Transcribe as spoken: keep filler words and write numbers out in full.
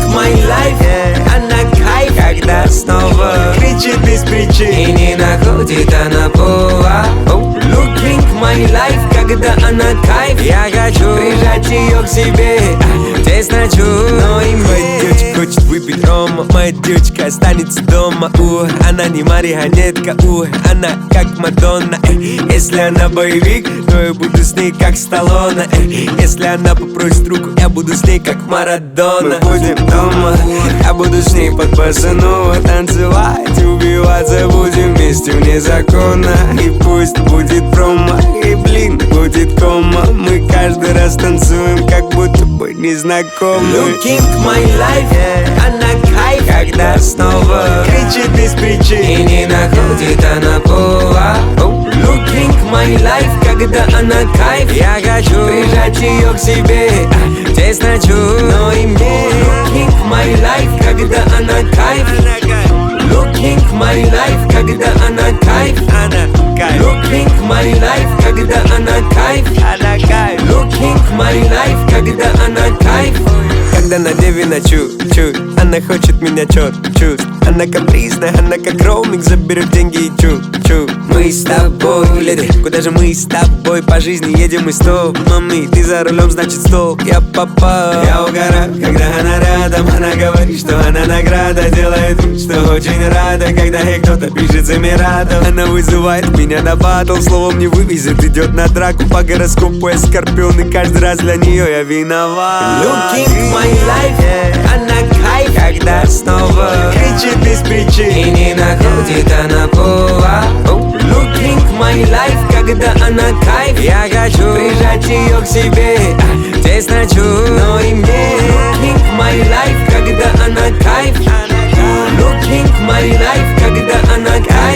my life, yeah. Она кайф, когда снова кричит без причин и не находит она повод. Looking my life, когда она кайф, я хочу прижать ее к себе, тесно чую, но и моя девочка хочет выпить рома, моя девочка останется дома. У, она не марионетка, у, она как Мадонна. э, Если она боевик, то я буду с ней как Сталлоне. э, Если она попросит руку, я буду с ней как Марадона. Мы будем дома, я буду с ней под босанова танцевать, убиваться будем вместе вне закона. И пусть будет промо, и блин, будет кома. Мы каждый раз танцуем, как будто бы незнакомы. Looking my life, yeah. Она кайф, когда снова кричит без причин и не находит она повод. Looking my life, когда она кайф, я хочу прижать ее к себе, тесно чую, но и мне. Looking my life, когда она кайф, looking my life, когда она кайф, looking my life, когда она кайф, looking my life, когда она кайф. Когда на деве ночую, чуть, она хочет меня чуть-чуть. Она капризная, она как роуминг, заберет деньги и чу-чу. Мы с тобой, леди, куда же мы с тобой по жизни едем мы стоп. Мами, ты за рулем, значит стоп. Я попал, я угораю, когда она рядом. Она говорит, что она награда, делает вид, что очень рада, когда ей кто-то пишет за мирадом. Она вызывает меня на батл, словом не вывезет, идет на драку по гороскопу. Я скорпион, и каждый раз для нее я виноват. Looking my life, yeah. Она кайф, когда снова кричит без причин и не находит она повод. Looking my life, когда она кайф, я хочу прижать ее к себе, тесно чую, но и мне. Looking my life, когда она кайф, looking my life, когда она кайф.